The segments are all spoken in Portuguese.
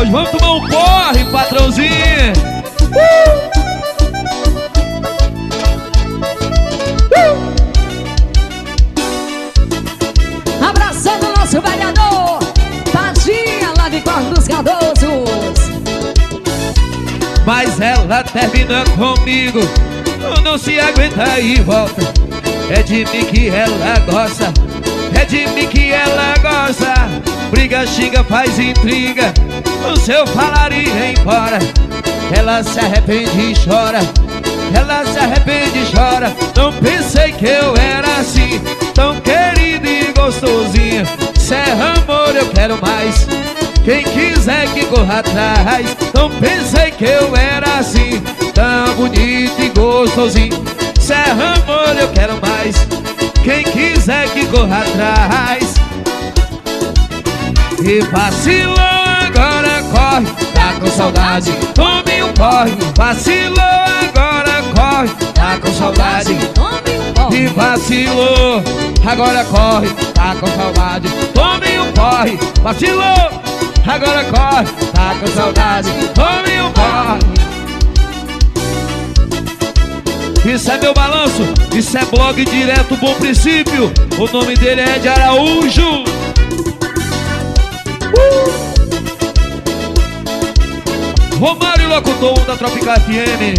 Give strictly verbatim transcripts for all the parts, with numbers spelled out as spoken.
hoje vamos tomar um porre, patrãozinho. uh! Uh! Abraçando o nosso vereador Tadinha, lá de Corte dos Cardosos. Mas ela termina comigo, não se aguenta e volta. É de mim que ela gosta, é de mim que ela gosta. Briga, xinga, faz intriga, o seu falar e ir embora. Ela se arrepende e chora, ela se arrepende e chora. Não pensei que eu era assim, tão querido e gostosinho. Se é amor eu quero mais, quem quiser que corra atrás. Não pensei que eu era assim, tão bonito e gostosinho. Se é amor eu quero mais, quem quiser que corra atrás. E vacilou, agora corre, tá com saudade, tome um porre. Vacilou, agora corre, tá com saudade, tome um porre. E vacilou, agora corre, tá com saudade, tome um porre. Vacilou, agora corre, tá com saudade, tome um porre. Isso é meu balanço, isso é blog direto Bom Princípio. O nome dele é de Araújo. uh! Romário Locutor da Tropical F M.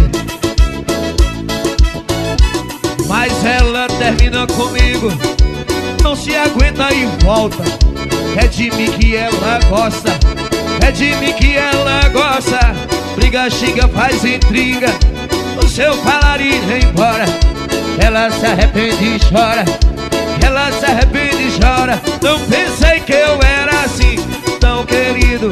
Mas ela termina comigo, não se aguenta e volta. É de mim que ela gosta, é de mim que ela gosta. Briga, xinga, faz intriga, o seu falar e ir embora. Ela se arrepende e chora, ela se arrepende e chora. Não pensei que eu era assim, tão querido.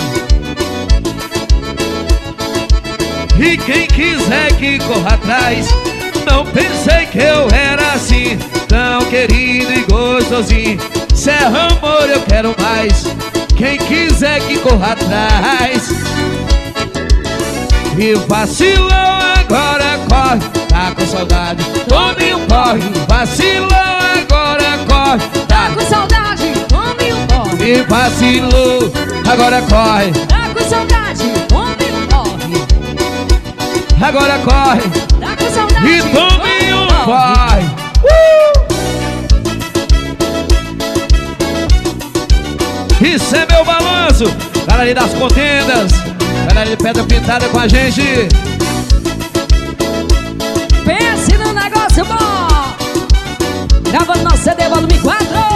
E quem quiser que corra atrás. Não pensei que eu era assim, tão querido e gostosinho. Se é amor eu quero mais, quem quiser que corra atrás. E vacilou, agora corre, tá com saudade, tome um porre. Vacilou, agora corre, tá com saudade, tome um porre. E vacilou, agora corre, tá com saudade, tome um porre. Agora corre, tá com saudade, e tome um porre. uh! Isso é meu balanço, galera das contendas, galera de Pedra Pintada com a gente. Pense no negócio bom, gravando nosso C D volume quatro.